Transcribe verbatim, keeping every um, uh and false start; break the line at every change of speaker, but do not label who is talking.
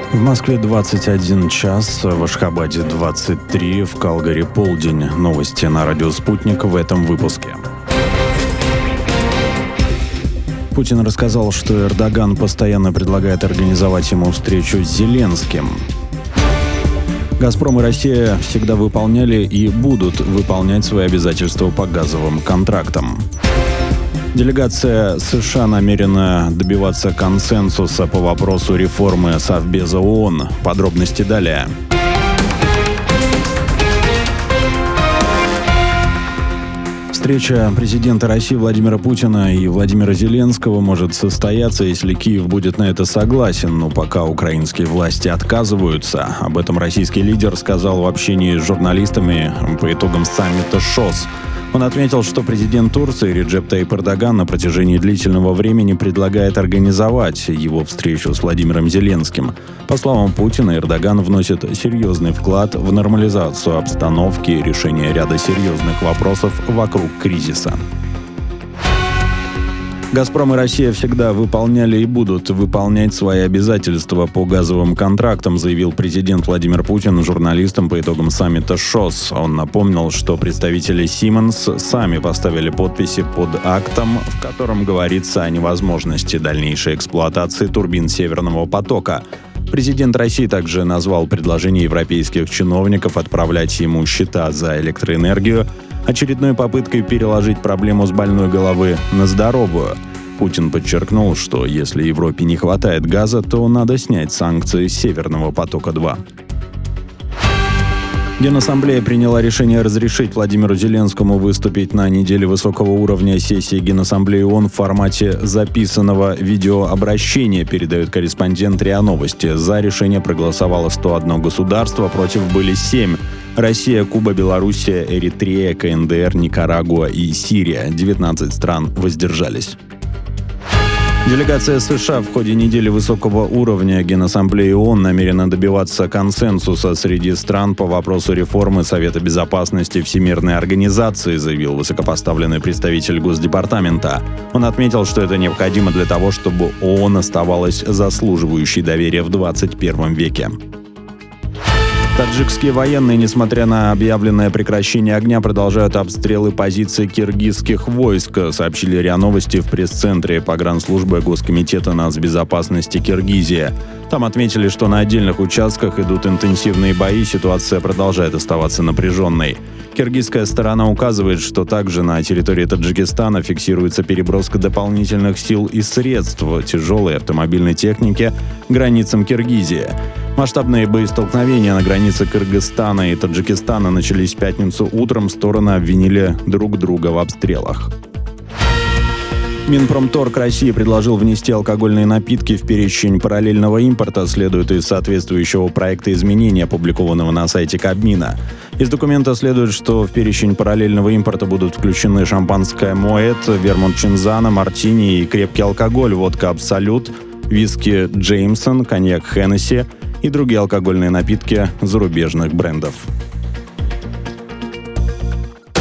В Москве двадцать один час, в Ашхабаде двадцать три, в Калгари полдень. Новости на радио «Спутник» в этом выпуске. Путин рассказал, что Эрдоган постоянно предлагает организовать ему встречу с Зеленским. «Газпром» и Россия всегда выполняли и будут выполнять свои обязательства по газовым контрактам. Делегация США намерена добиваться консенсуса по вопросу реформы Совбеза ООН. Подробности далее. Встреча президента России Владимира Путина и Владимира Зеленского может состояться, если Киев будет на это согласен, но пока украинские власти отказываются. Об этом российский лидер сказал в общении с журналистами по итогам саммита ШОС. Он отметил, что президент Турции Реджеп Тайип Эрдоган на протяжении длительного времени предлагает организовать его встречу с Владимиром Зеленским. По словам Путина, Эрдоган вносит серьезный вклад в нормализацию обстановки и решение ряда серьезных вопросов вокруг кризиса. «Газпром» и Россия всегда выполняли и будут выполнять свои обязательства по газовым контрактам, заявил президент Владимир Путин журналистам по итогам саммита ШОС. Он напомнил, что представители Siemens сами поставили подписи под актом, в котором говорится о невозможности дальнейшей эксплуатации турбин «Северного потока». Президент России также назвал предложение европейских чиновников отправлять ему счета за электроэнергию очередной попыткой переложить проблему с больной головы на здоровую. Путин подчеркнул, что если Европе не хватает газа, то надо снять санкции с «Северного потока-два». Генассамблея приняла решение разрешить Владимиру Зеленскому выступить на неделе высокого уровня сессии Генассамблеи ООН в формате записанного видеообращения, передает корреспондент РИА Новости. За решение проголосовало сто одно государство, против были семь. Россия, Куба, Белоруссия, Эритрея, КНДР, Никарагуа и Сирия. девятнадцать стран воздержались. Делегация США в ходе недели высокого уровня Генассамблеи ООН намерена добиваться консенсуса среди стран по вопросу реформы Совета Безопасности Всемирной Организации, заявил высокопоставленный представитель Госдепартамента. Он отметил, что это необходимо для того, чтобы ООН оставалась заслуживающей доверия в двадцать первом веке. Таджикские военные, несмотря на объявленное прекращение огня, продолжают обстрелы позиций киргизских войск, сообщили РИА Новости в пресс-центре погранслужбы Госкомитета нацбезопасности Киргизии. Там отметили, что на отдельных участках идут интенсивные бои, ситуация продолжает оставаться напряженной. Киргизская сторона указывает, что также на территории Таджикистана фиксируется переброска дополнительных сил и средств тяжелой автомобильной техники к границам Киргизии. Масштабные боестолкновения на границе Кыргызстана и Таджикистана начались в пятницу утром. Стороны обвинили друг друга в обстрелах. Минпромторг России предложил внести алкогольные напитки в перечень параллельного импорта, следует из соответствующего проекта изменения, опубликованного на сайте Кабмина. Из документа следует, что в перечень параллельного импорта будут включены шампанское «Моэт», вермут «Чинзана», мартини и крепкий алкоголь, водка «Абсолют», виски «Джеймсон», коньяк «Хеннесси» и другие алкогольные напитки зарубежных брендов.